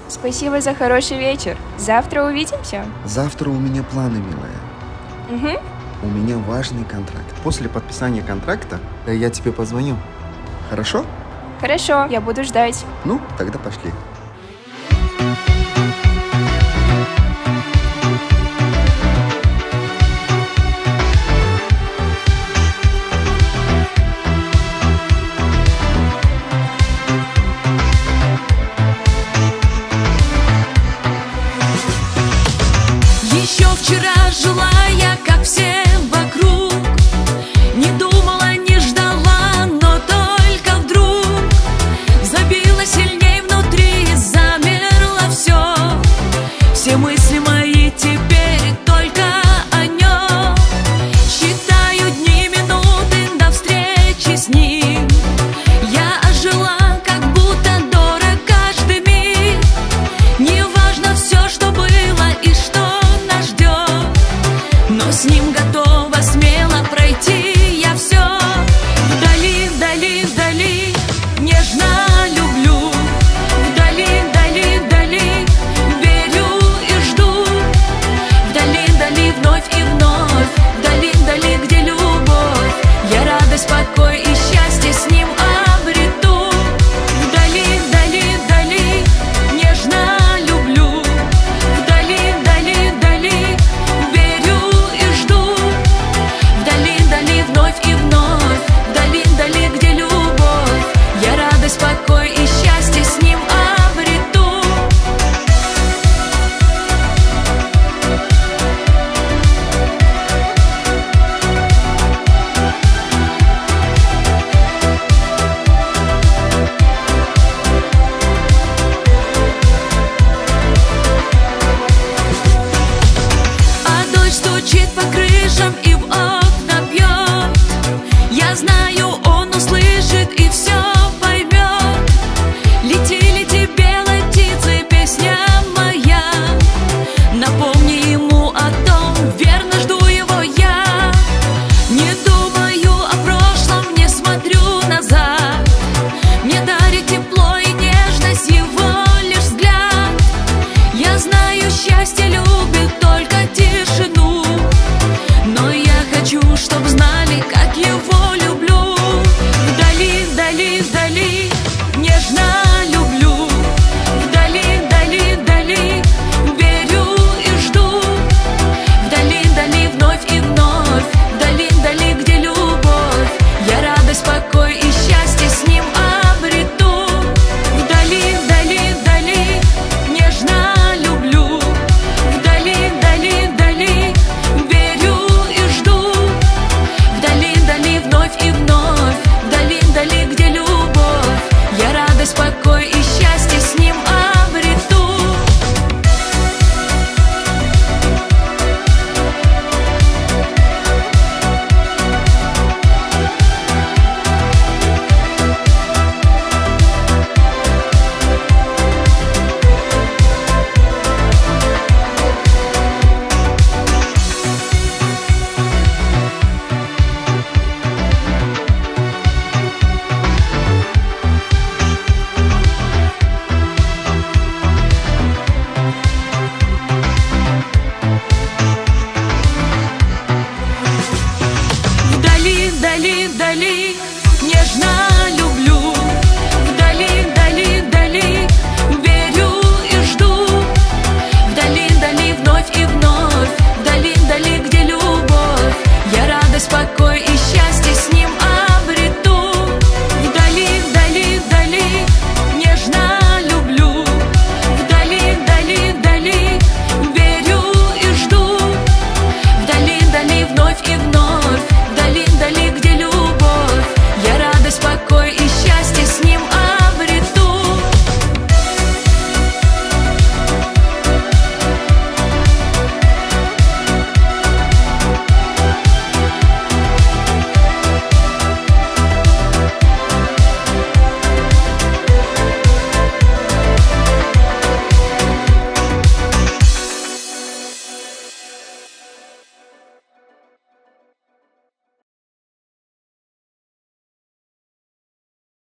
Спасибо за хороший вечер. Завтра увидимся. Завтра у меня планы, милая. Угу. У меня важный контракт. После подписания контракта я тебе позвоню. Хорошо? Хорошо, я буду ждать. Ну, тогда пошли. Еще вчера жила я, как все вокруг, не думала, не ждала, но только вдруг забило сильней внутри, замерло все мысли мои теперь только о нем. Считаю дни, минуты до встречи с ним. Я ожила, как будто дорог каждый миг. Неважно все, что было и что нас ждет, но с ним готова смело пройти я все. Вдали, вдали, вдали нежно люблю. Вдали, вдали, вдали верю и жду. Вдали, вдали вновь и вновь. Вдали, вдали, где любовь, я радость, покой и счастье с ним обрету. Вдали, вдали, вдали нежно люблю. Вдали, вдали, вдали верю и жду. Вдали, вдали вновь и вновь. Вдали, вдали, где любовь, я радость, покой и счастье с ним обрету. А дождь стучит по крышам и в окна бьет. Я знаю, он услышит и все поймет. Лети, лети, белой птицы, песня моя. Напомни ему о том, верно жду его я. Не думаю о прошлом, не смотрю назад. Мне дарит тепло и нежность его лишь взгляд. Я знаю, счастье любит только тишину, но я хочу, чтоб знали, как его люблю. Вдали, вдали, вдали нежно люблю. Вдали, вдали, вдали верю и жду. Вдали, вдали вновь и вновь. Вдали, вдали, где любовь, я радость, покой и счастье с ним обрету. Вдали, вдали, вдали нежно люблю. Вдали, вдали, вдали верю и жду. Вдали, вдали вновь и вновь. Вдали, вдали, где любовь, я радость, покой и